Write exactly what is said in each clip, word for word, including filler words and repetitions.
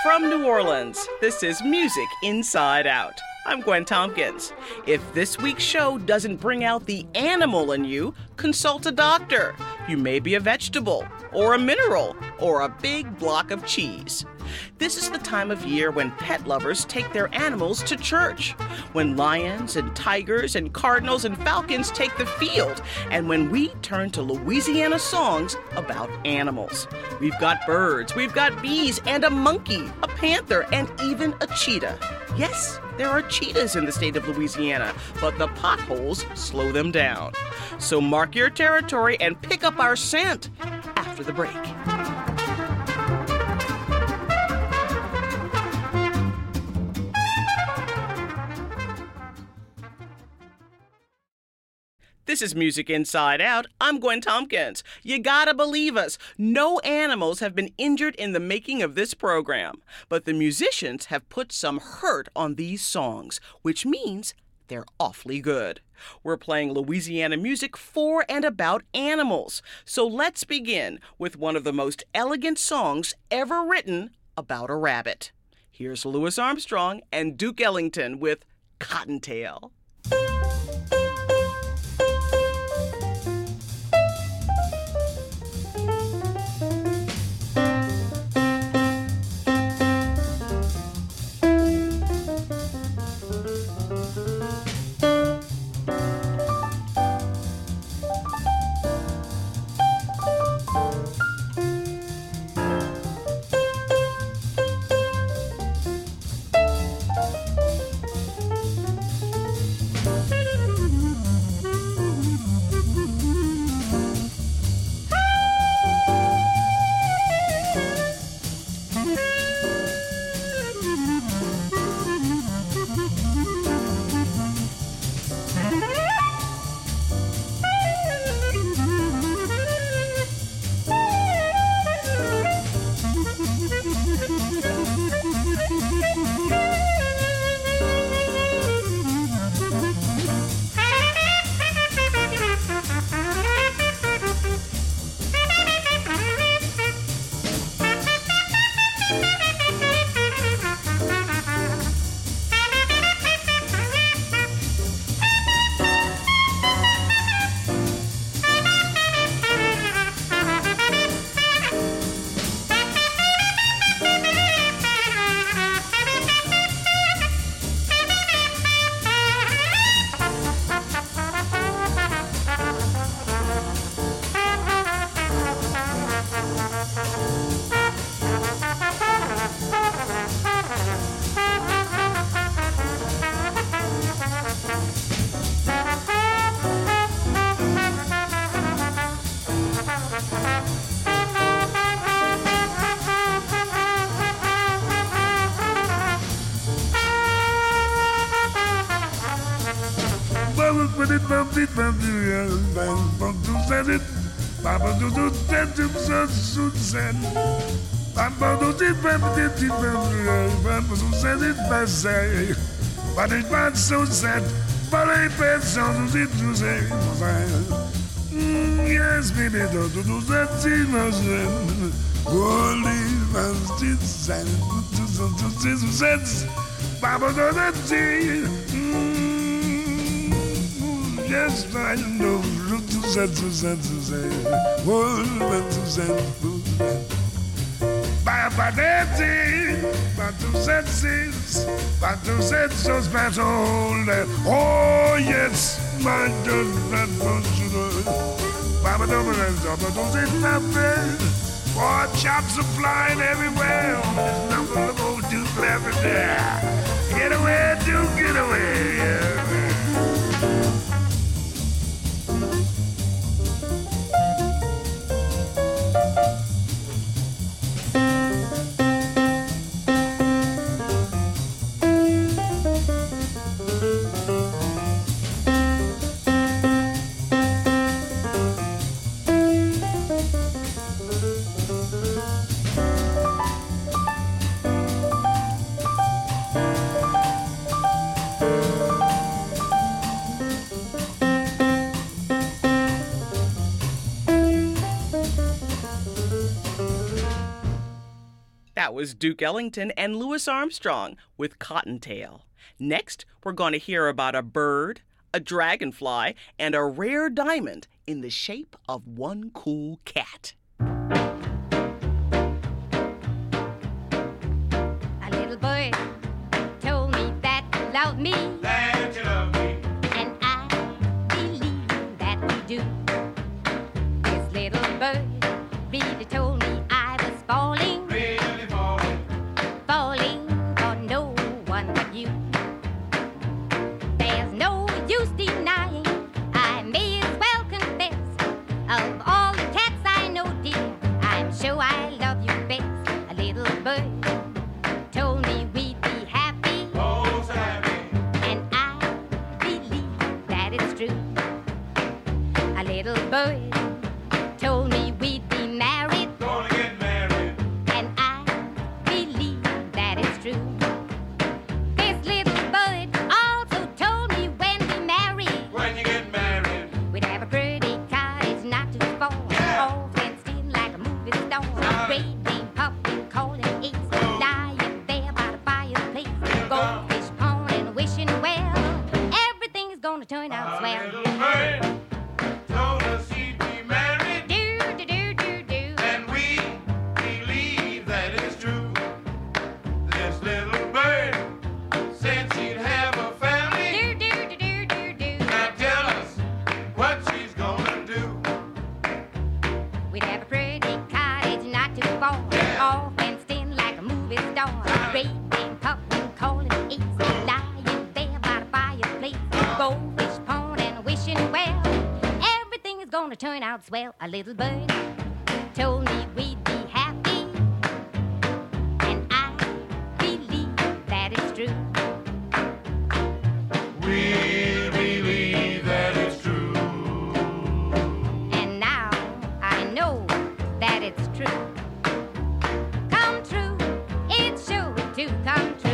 From New Orleans, this is Music Inside Out. I'm Gwen Tompkins. If this week's show doesn't bring out the animal in you, consult a doctor. You may be a vegetable, or a mineral, or a big block of cheese. This is the time of year when pet lovers take their animals to church, when lions and tigers and cardinals and falcons take the field, and when we turn to Louisiana songs about animals. We've got birds, we've got bees, and a monkey, a panther, and even a cheetah. Yes, there are cheetahs in the state of Louisiana, but the potholes slow them down. So mark your territory and pick up our scent after the break. This is Music Inside Out. I'm Gwen Tompkins. You gotta believe us. No animals have been injured in the making of this program. But the musicians have put some hurt on these songs, which means they're awfully good. We're playing Louisiana music for and about animals. So let's begin with one of the most elegant songs ever written about a rabbit. Here's Louis Armstrong and Duke Ellington with Cottontail. Yes, baby, don't do that. Yes, I know. Oh, yes, my God, Baba boy, chops are flying everywhere on this number of old Duke Lavender. Get away, Duke, get away, yeah. That was Duke Ellington and Louis Armstrong with Cottontail. Next, we're going to hear about a bird, a dragonfly, and a rare diamond in the shape of one cool cat. A little bird told me that you love me. That you love me. And I believe that you do. This little bird really told me I was falling, Really falling. falling for no one but you. There's no use denying, I may as well confess. Of all the cats I know, dear, I'm sure I love you best. A little bird told me we'd be happy, Oh, so happy. and I believe that it's true. A little bird told me we'd be married, Gonna get married. and I believe that it's true. This little bird also told me when we married, When you get married. we'd have a pretty cottage not too far, Yeah. all fenced in like a movie star. Right. Great Dane puppy calling ace, Oh. lying there by the fireplace, Yeah. goldfish pond and wishing well, everything's gonna turn out A swell. little bird told us she'd be married. Do do do do do. And we believe that it's true. This little bird said she'd have a family. Do do do do do do. Now tell us what she's gonna do. We'd have a pretty cottage not too far, Yeah. all fenced in like a movie star. Right. Great Dane puppy calling ace, lying there by the fireplace, goldfish pond and wishing well, everything is gonna turn out swell. A little bird told me we'd be happy, and I believe that it's true. We believe that it's true. And now I know that it's true. Come true, it's sure to come true.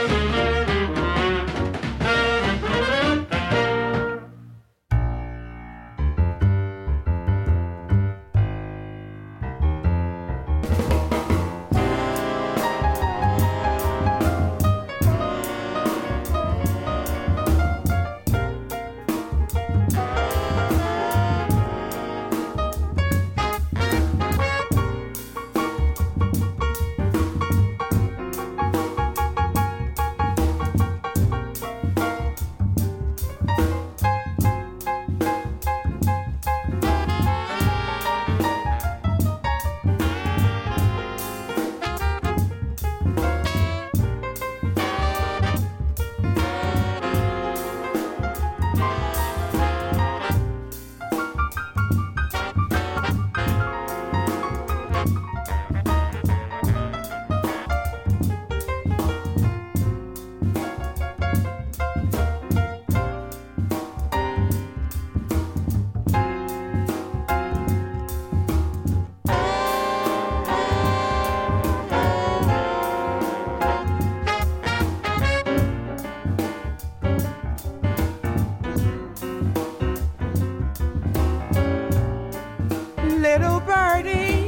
Little birdie,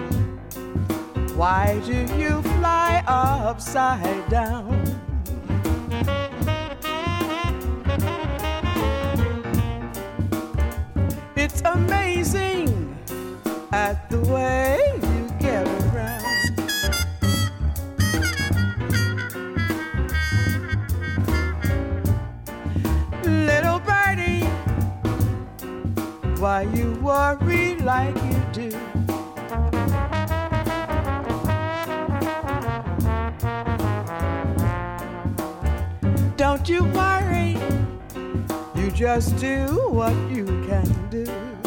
why do you fly upside down? It's amazing at the way you get around. Little birdie, why you worry like you do? Don't you worry, you just do what you can do.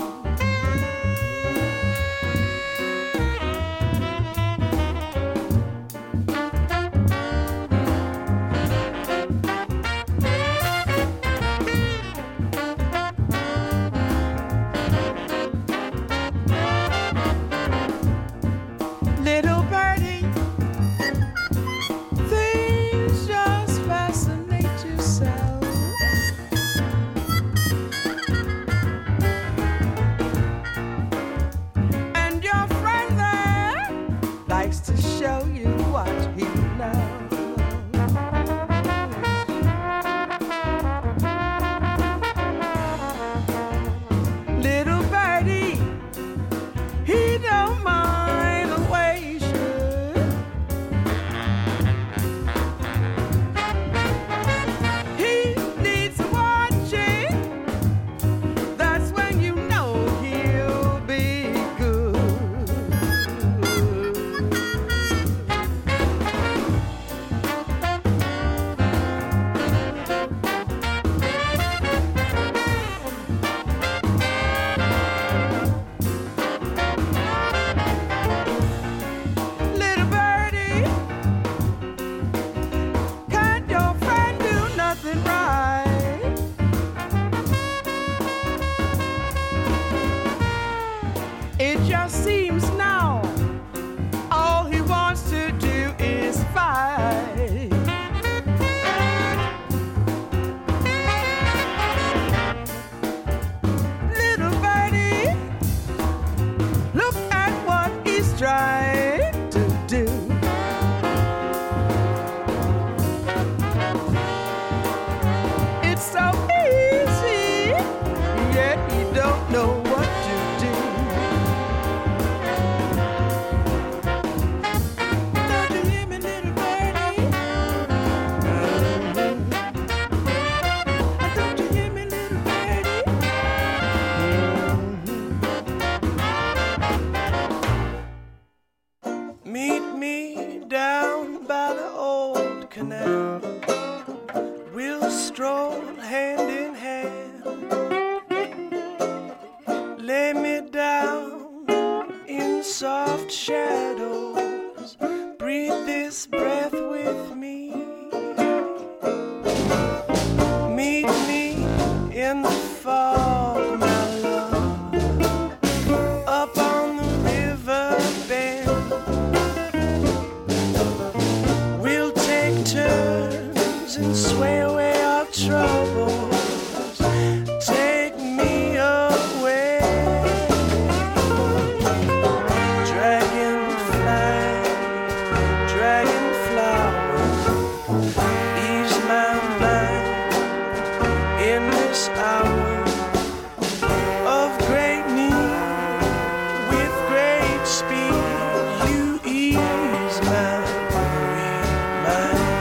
Little birdie, things just fascinate you so. It just seems now all he wants to do is fight. Little birdie, look at what he's trying to do. It's so easy, yet he don't know what to do. Don't you hear me, little birdie? Don't you hear me, little birdie? Meet me down by the old canal. We'll stroll hand in hand. Lay me down in soft shadows. Breathe this breath with me. Meet me in the fog, my love, up on the river bend. We'll take turns and sway away our troubles. Take me away. Dragonfly, dragonflower, ease my mind in this hour of great need. With great speed, you ease my worried mind.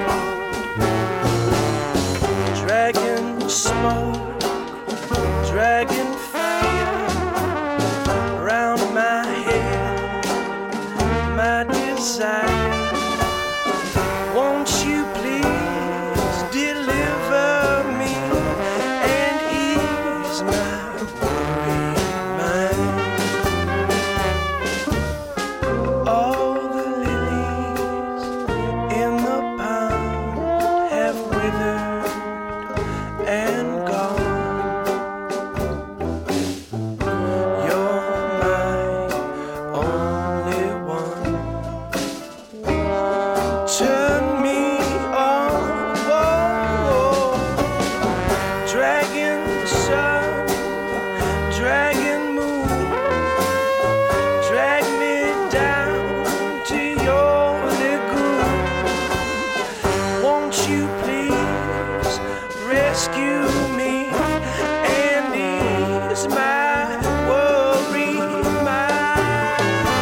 Dragon smoke, dragon fire, round my head, my desire. Won't you please deliver me and ease my worried mind? All the lilies in the pond have withered and gone. You're my only one. Turn me on, whoa. Dragon sun, dragon moon, drag me down to your lagoon. Won't you please rescue me and ease my worried mind?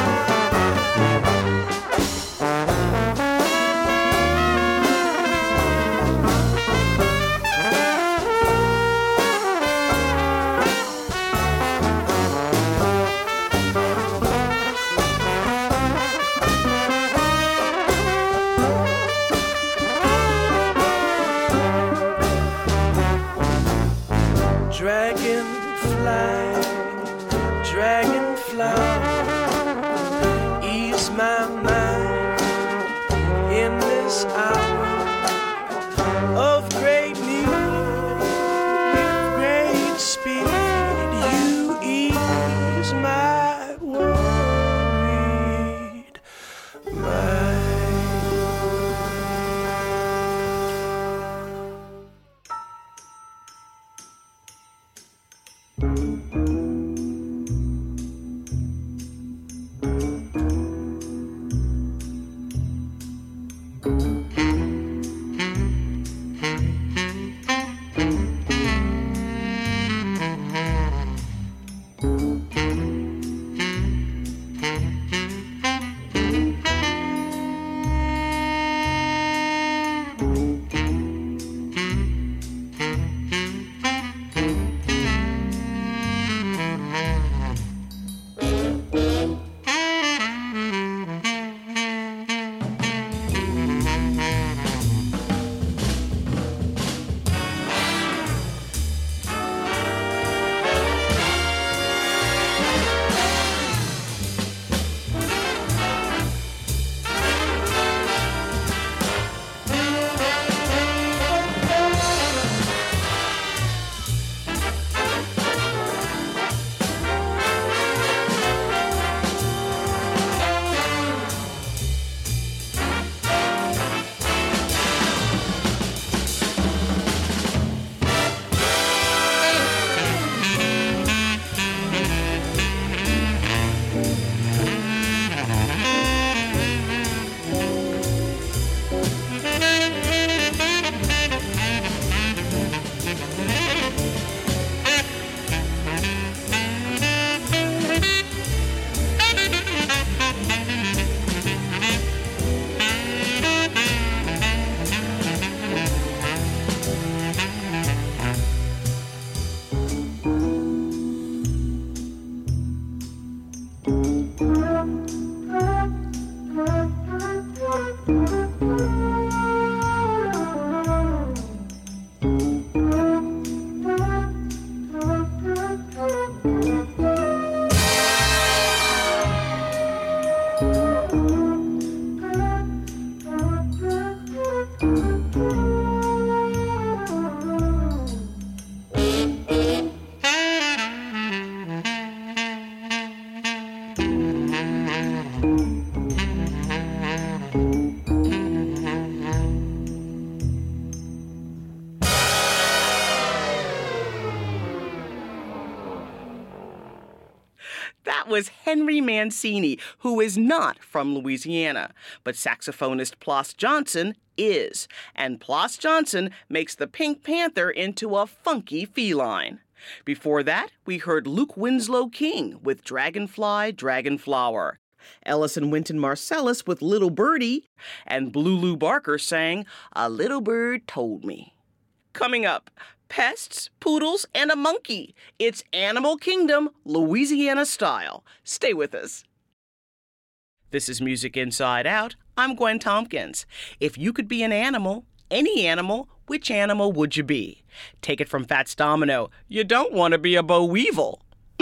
Dragonfly, dragonflower, ease my mind in this hour of great need. With great speed, you ease my worried mind. That was Henry Mancini, who is not from Louisiana, but saxophonist Plas Johnson is, and Plas Johnson makes the Pink Panther into a funky feline. Before that, we heard Luke Winslow King with Dragonfly, Dragonflower, Ellison Wynton Marsalis with Little Birdie, and Blue Lou Barker sang A Little Bird Told Me. Coming up, pests, poodles, and a monkey. It's Animal Kingdom, Louisiana style. Stay with us. This is Music Inside Out. I'm Gwen Tompkins. If you could be an animal, any animal, which animal would you be? Take it from Fats Domino. You don't want to be a boll weevil.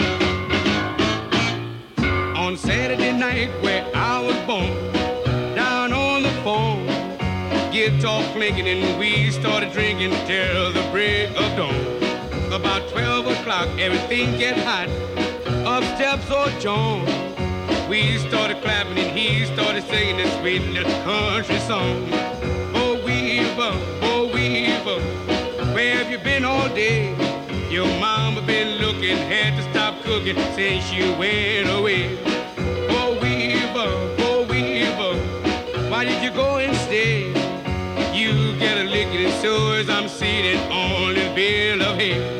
On Saturday night where I was born, down on the phone, guitar clinking and we started drinking till the break of dawn. About twelve o'clock, everything get hot. Up steps old John. We started clapping and he started singing this sweet little country song. Oh Weaver, oh Weaver, where have you been all day? Your mama been looking, had to stop cooking since you went away. Oh Weaver, oh Weaver, why did you go and stay? You get a licking and so as I'm seated on this bill of hay.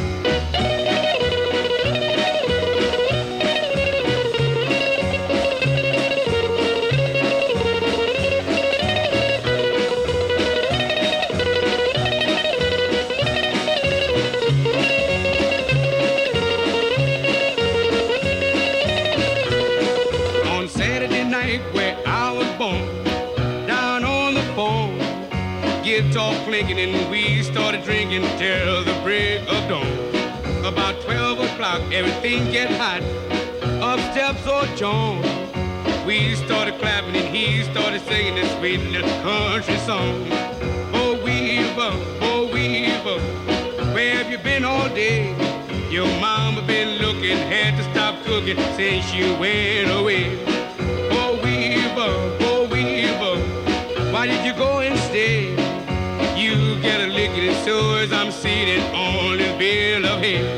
Guitar clinking and we started drinking till the break of dawn. About twelve o'clock, everything get hot. Up steps old John. We started clapping and he started singing this sweet little country song. Oh Weaver, oh Weaver, where have you been all day? Your mama been looking, had to stop cooking since you went away. Oh Weaver, oh Weaver, why did you go and stay? You get a licking and so as I'm seated on this bill of hay.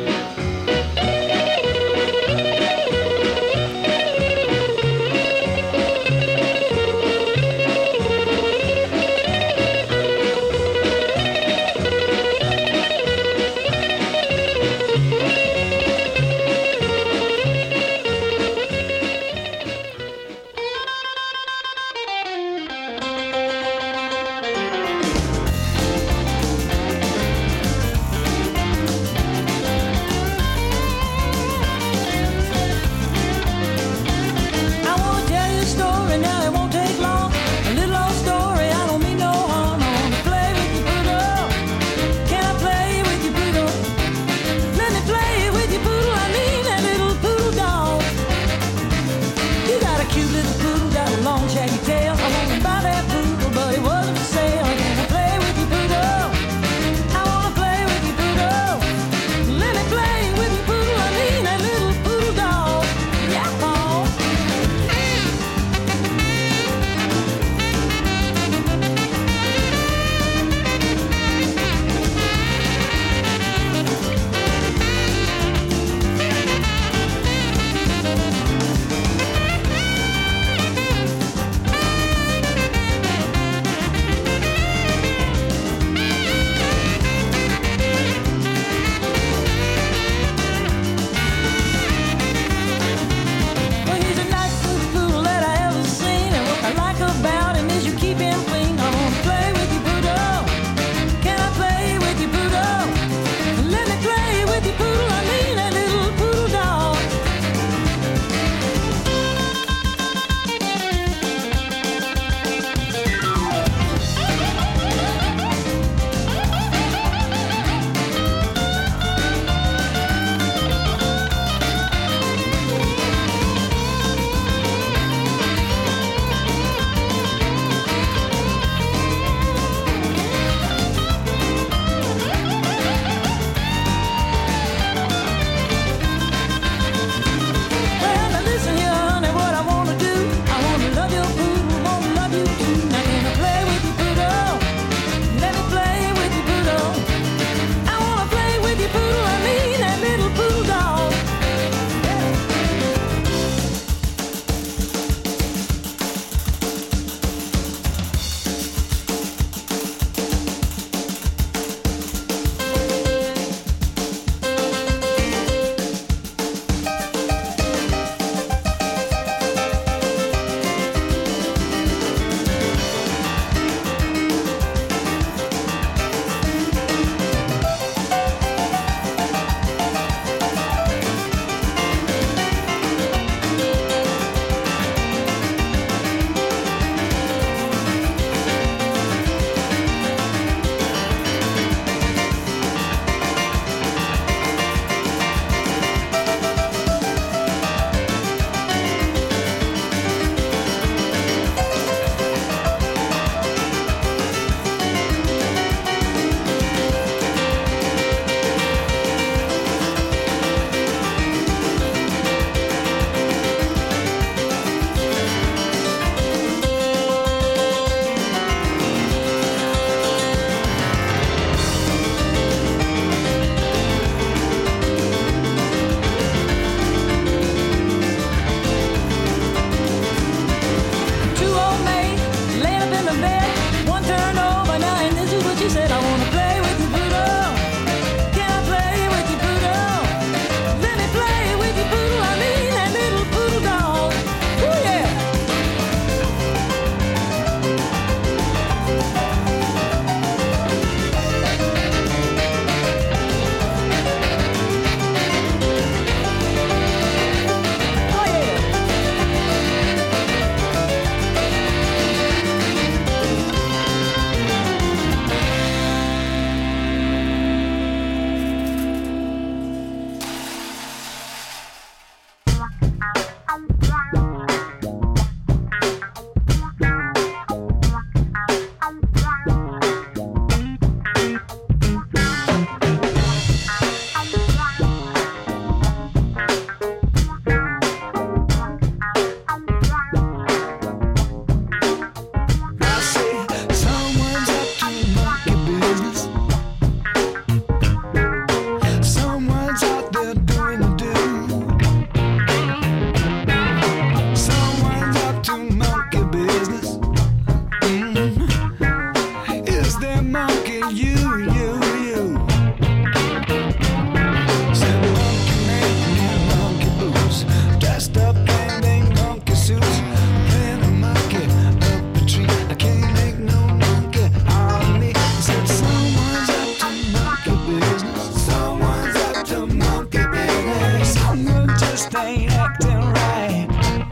ain't acting right.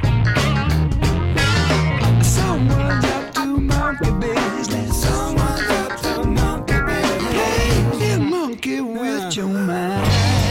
Someone's up to monkey business. Someone's up to monkey business. Hey, you monkey with your mind.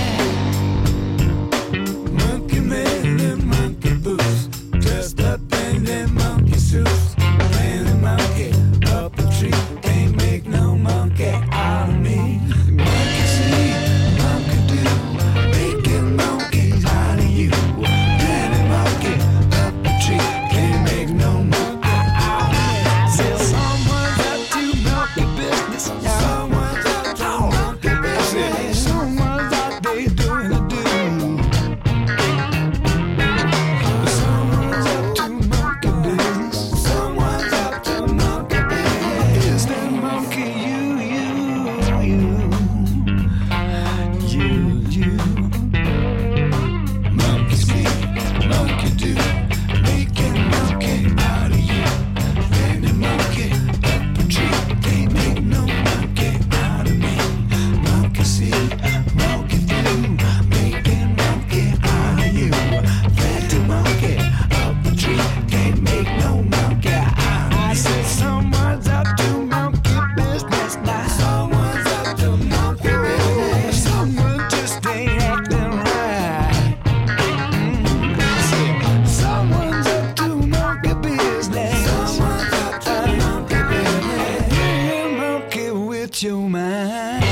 Monkey man in monkey boots, dressed up in their monkey suits. Playing the monkey up a tree, can't make no monkey out of me. Monkey see, monkey do, making monkeys out of you. Playing the monkey up a tree, can't make no monkey out of me. Said someone's up to monkey business. Someone's up to monkey business. Someone's out there doing a do. Someone's up to monkey business. Someone's up to monkey business. Is that monkey you, you, you, you, you? Monkey speak, monkey do, making monkey out of you. Then the monkey up a tree, can't make no monkey out of me. Monkey see, monkey do, making monkey out of you. Then the monkey up a tree, can't make no monkey out of me. I said someone's up to monkey business now. Someone's up to monkey business. Someone just ain't acting right. Mm. I said someone's up to monkey business. Someone's up to monkey business. Yeah, monkey with your mind.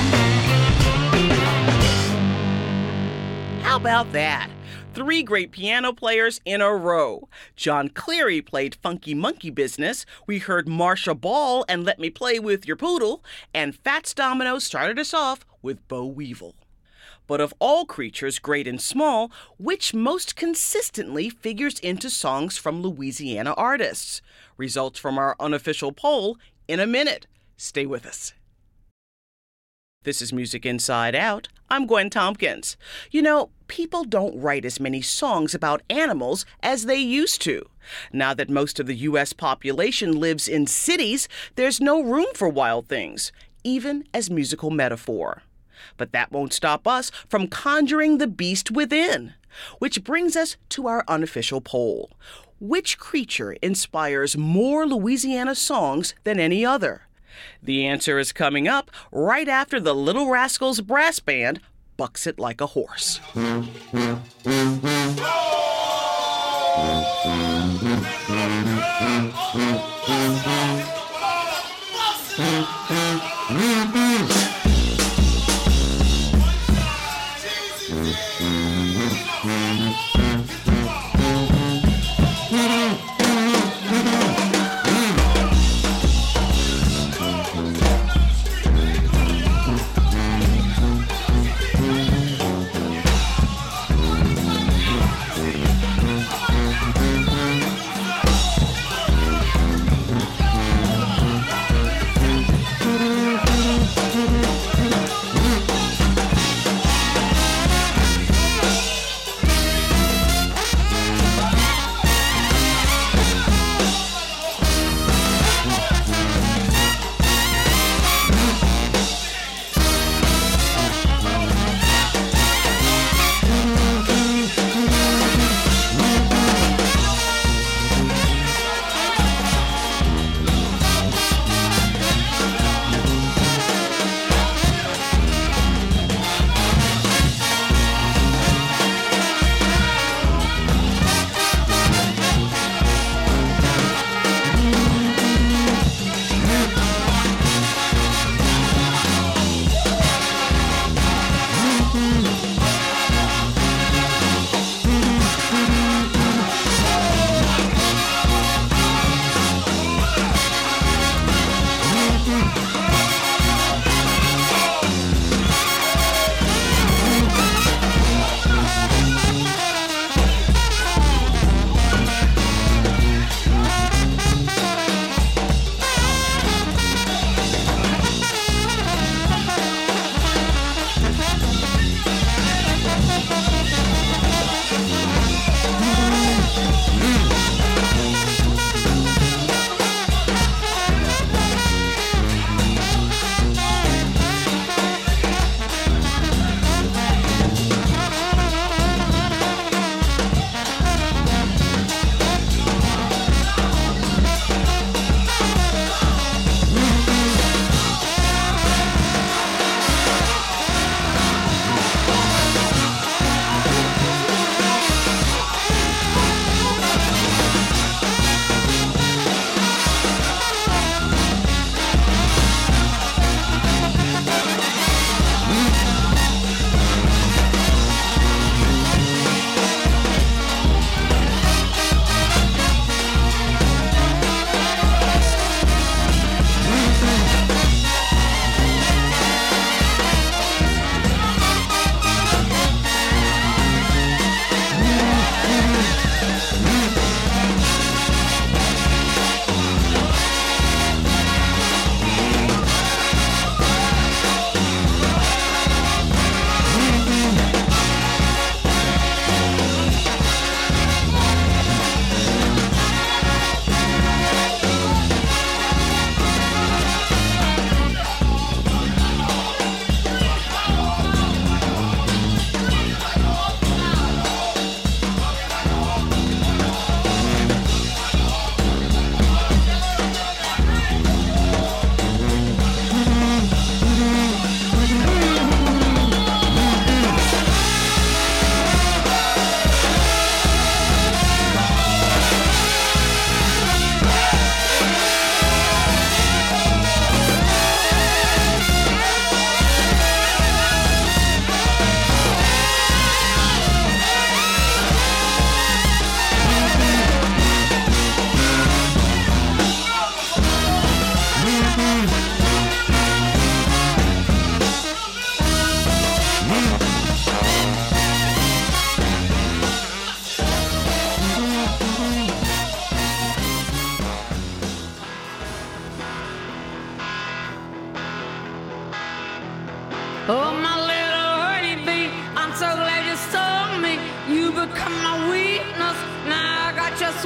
How about that? Three great piano players in a row. John Cleary played Funky Monkey Business. We heard Marcia Ball and Let Me Play With Your Poodle. And Fats Domino started us off with Bo Weevil. But of all creatures, great and small, which most consistently figures into songs from Louisiana artists? Results from our unofficial poll in a minute. Stay with us. This is Music Inside Out. I'm Gwen Tompkins. You know, people don't write as many songs about animals as they used to. Now that most of the U S population lives in cities, there's no room for wild things, even as musical metaphor. But that won't stop us from conjuring the beast within. Which brings us to our unofficial poll. Which creature inspires more Louisiana songs than any other? The answer is coming up right after the Little Rascals Brass Band bucks it like a horse.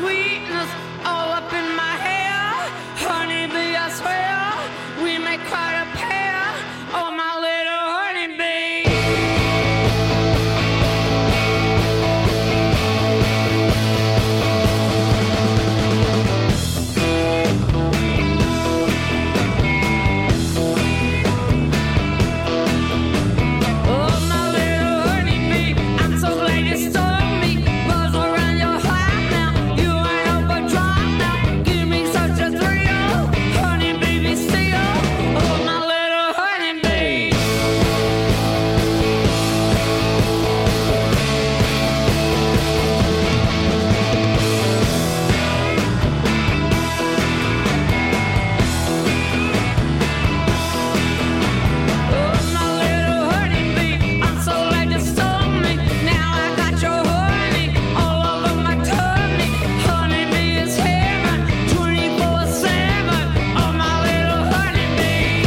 sweetness all up in my hair. Honeybee, I swear, we make quite a pair. Oh, my little honeybee. Oh, my little honeybee, I'm so glad you stung me. Buzz around your heart now, you ain't overdrive now. Give me such a thrill, honey baby still. Oh, my little honeybee. Oh, my little honeybee, I'm so glad you stung me. Now I got your honey all over my tummy. Honeybee is heaven, twenty-four seven. Oh, my little honeybee.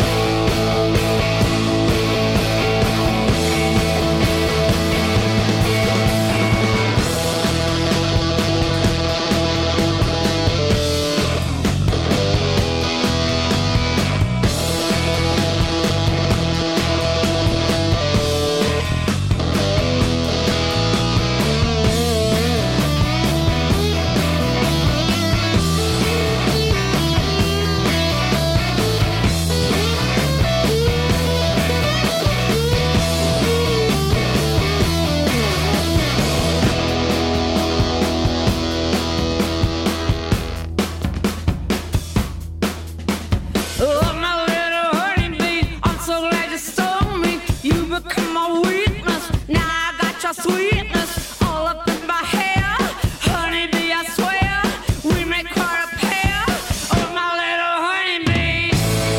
Oh, my little honeybee, I'm so glad you stung me. You become my weakness. Now I got your sweetness all up in my hair. Honeybee, I swear, we make quite a pair. Oh, my little honeybee.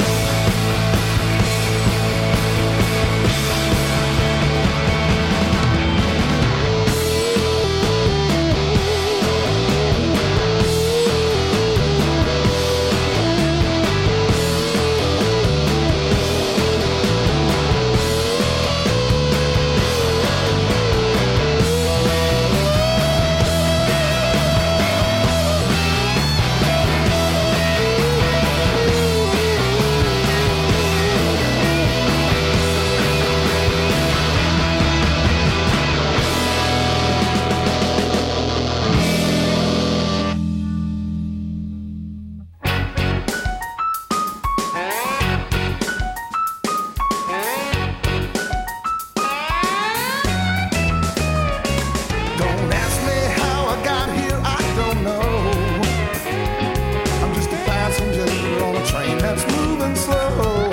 Don't ask me how I got here, I don't know. I'm just a passenger on a train that's moving slow.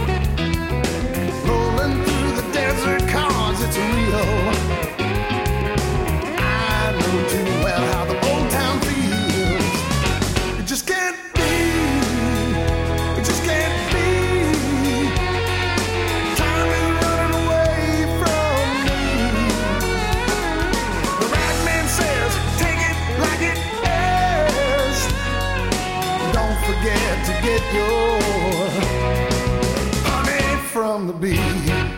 Rolling through the desert cause it's real. I know too well how the old town feels. It just can't be. It just can't be. Time is running away from me. The right man says, take it like it is. Don't forget to get your honey from the bee.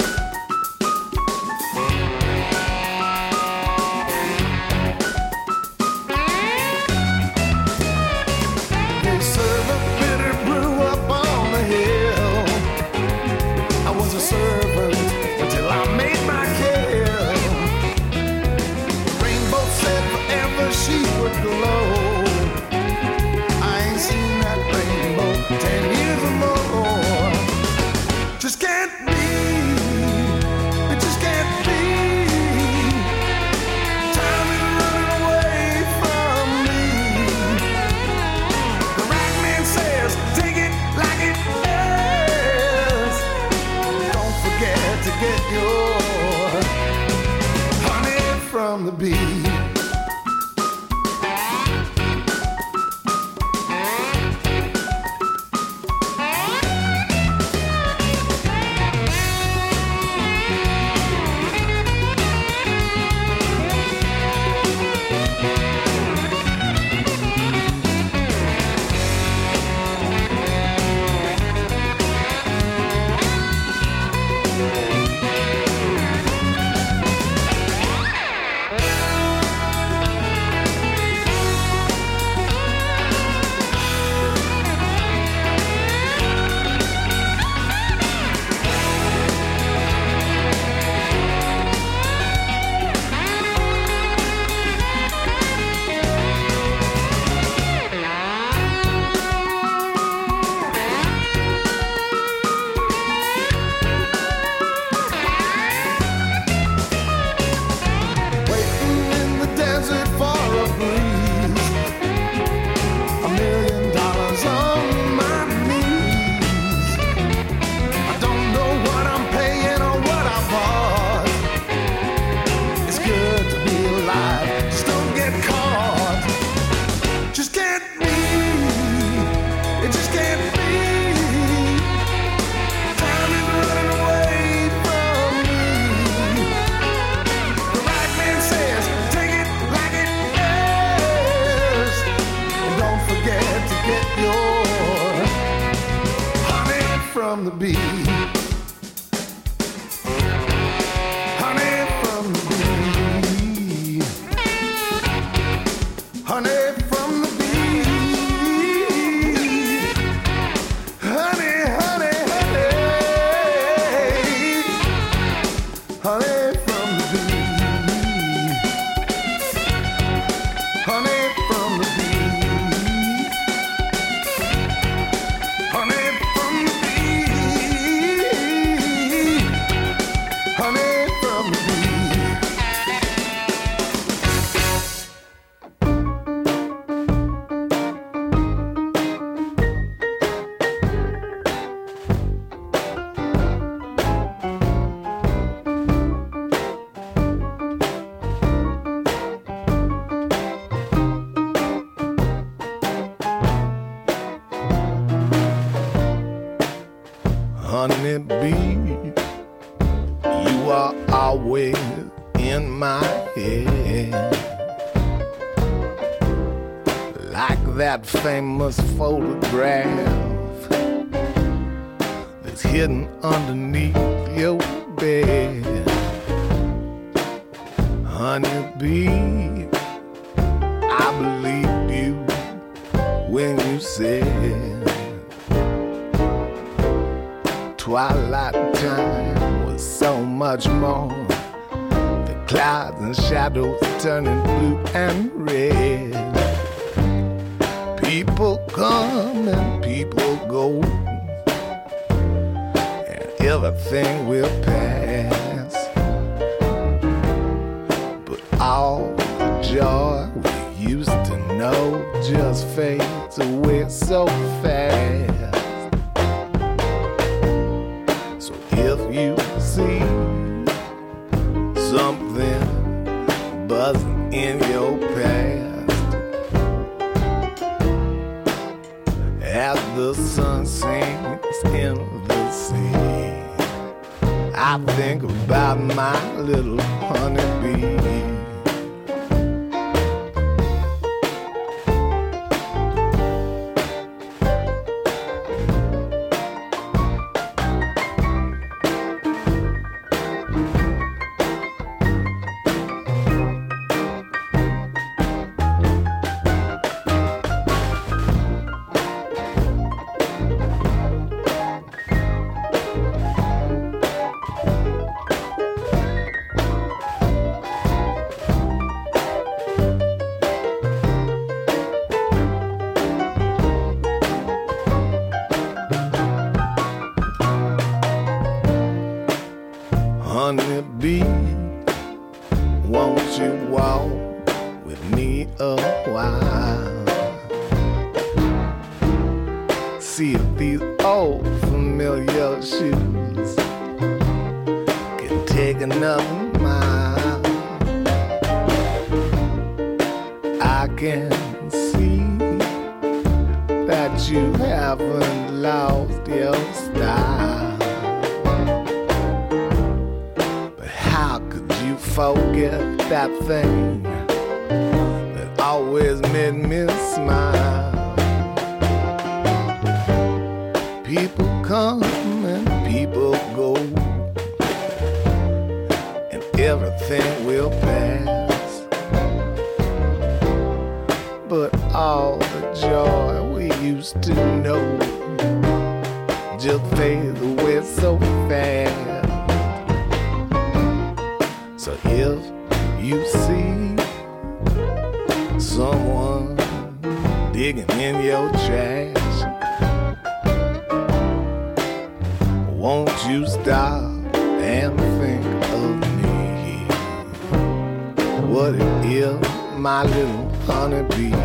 They serve a bitter brew up on the hill. I was a servant until I made my kill. Rainbow said forever she would glow. I ain't seen that rainbow ten years or more. Just can't be. It just can't be. Time is running away from me. The right man says, take it like it is. Don't forget to get your honey from the bee. bee. Honey from the bee. Honey from the bee. Honey, honey, honey. Honey from the bee. Honey from the bee. Honey from the bee. Honey from the bee. Honey bee, you are always in my head, like that famous photograph that's hidden underneath your bed. Honey bee, I believed you when you said twilight time was so much more. The clouds and shadows turning blue and red. People come and people go, and everything will pass. But all the joy we used to know just fades away so fast. If you see something buzzing in your past, as the sun sinks in the sea, I think about my little honeybee. Honeybee, won't you walk with me a while? See if these old familiar shoes can take another mile. I can see that you haven't lost your style. Forget that thing that always made me smile. People come and people go, and everything will pass. But all the joy we used to know just fades away so fast. So if you see someone digging in your trash, won't you stop and think of me? What it is, my little honeybee.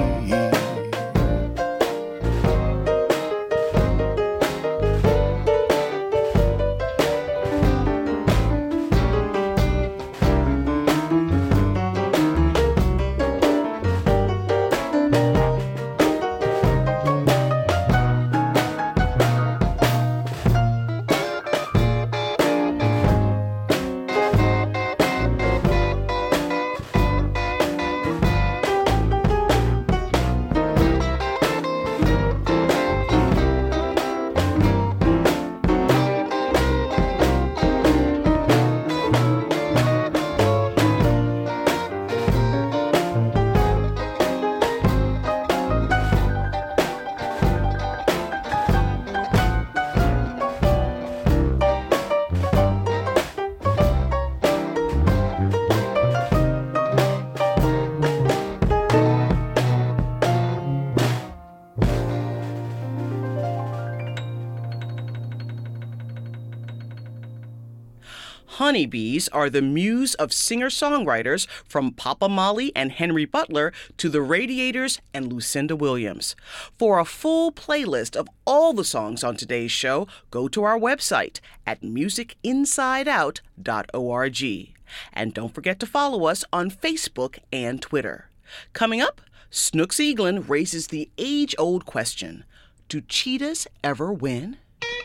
honeybees are the muse of singer-songwriters from Papa Molly and Henry Butler to the Radiators and Lucinda Williams. For a full playlist of all the songs on today's show, go to our website at music inside out dot org. And don't forget to follow us on Facebook and Twitter. Coming up, Snooks Eaglin raises the age-old question, do cheetahs ever win?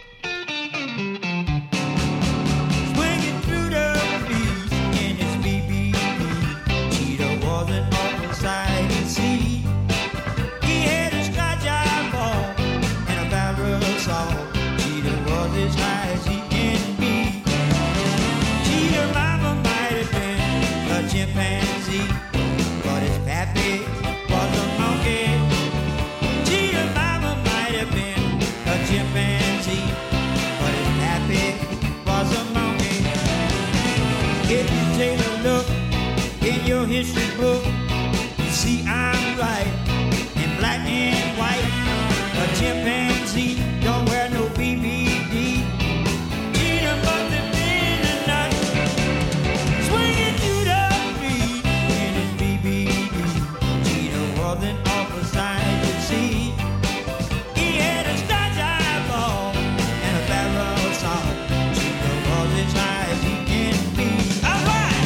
Swinging through the trees in his B B B, cheetah wasn't off the side to see. He had a scotch eyeball and a parasol. Cheetah was as high as he can be. Cheetah mama might have been a chimpanzee, but his pappy was a monkey. Cheetah mama might have been a chimpanzee, but his pappy was a monkey. If you take a look in your history book, you see I'm right in black and white. A chimpanzee don't wear no B B D. Cheetah must have been a nut, swinging through the tree in his B B D. Cheetah wasn't off the side to see. He had a starch eyeball and a parasol. Cheetah was as high as he can be. All right.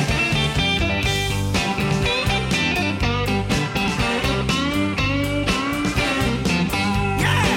Yeah.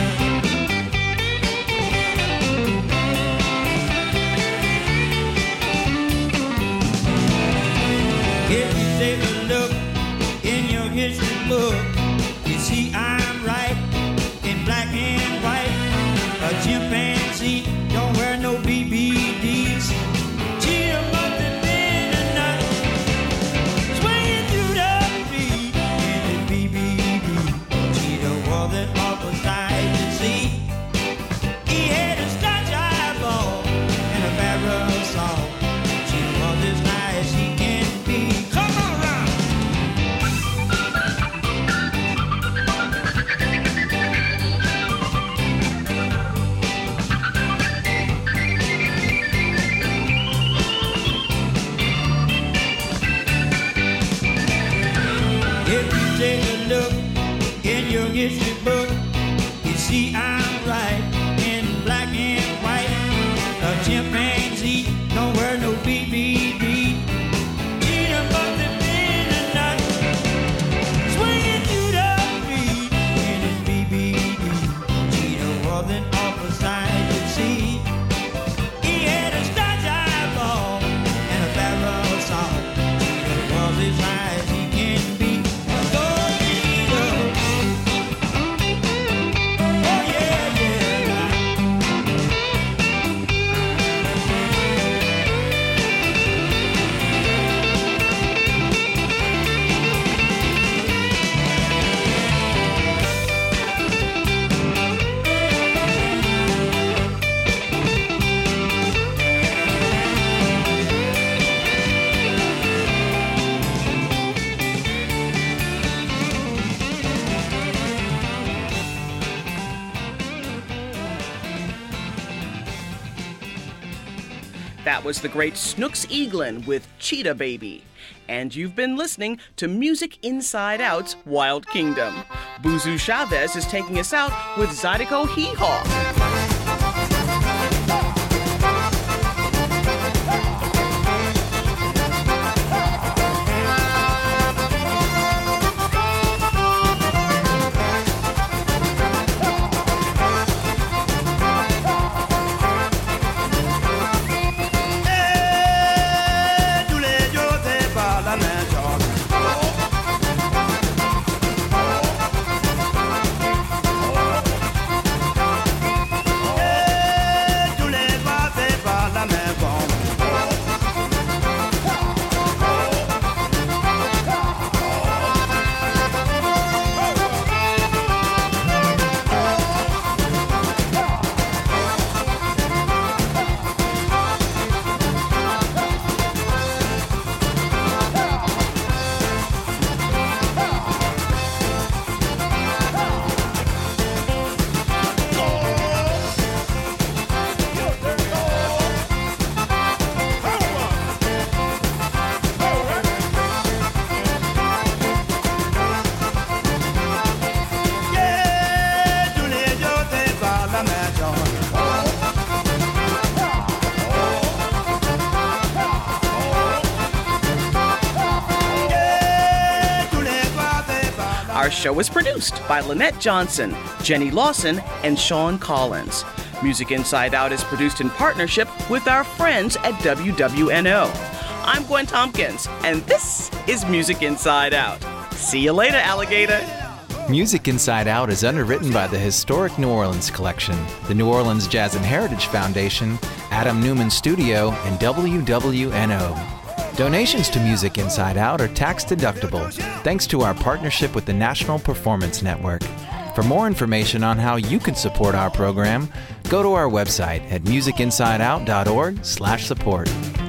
If you take a look in your history book, you see I'm right in black and white. A chimpanzee don't wear no B B Ds. Cheetah must have been a nut, swinging through the tree in his B B D. Cheetah wasn't off the side to see. He had a starch eyeball and a parasol. Cheetah was as high as he can be. Come on, round. If you take a look in your history book, you see I'm right in black and white. A chimpanzee don't wear no B B D. Cheetah must have been a nut, swinging through the tree in his B B D. Cheetah wasn't off the side to see. He had a starch eyeball and a parasol. Cheetah was as high as he can be. Go Cheetah. Oh yeah, yeah. That was the great Snooks Eaglin with Cheetah Baby. And you've been listening to Music Inside Out's Wild Kingdom. Buzu Chavez is taking us out with Zydeco Hee Haw. Eh, tous les jours c'est pas la même chose. Our show is produced by Lynette Johnson, Jenny Lawson, and Sean Collins. Music Inside Out is produced in partnership with our friends at W W N O. I'm Gwen Tompkins, and this is Music Inside Out. See you later, alligator. Music Inside Out is underwritten by the Historic New Orleans Collection, the New Orleans Jazz and Heritage Foundation, Adam Newman Studio, and W W N O. Donations to Music Inside Out are tax deductible, thanks to our partnership with the National Performance Network. For more information on how you can support our program, go to our website at music inside out dot org slash support.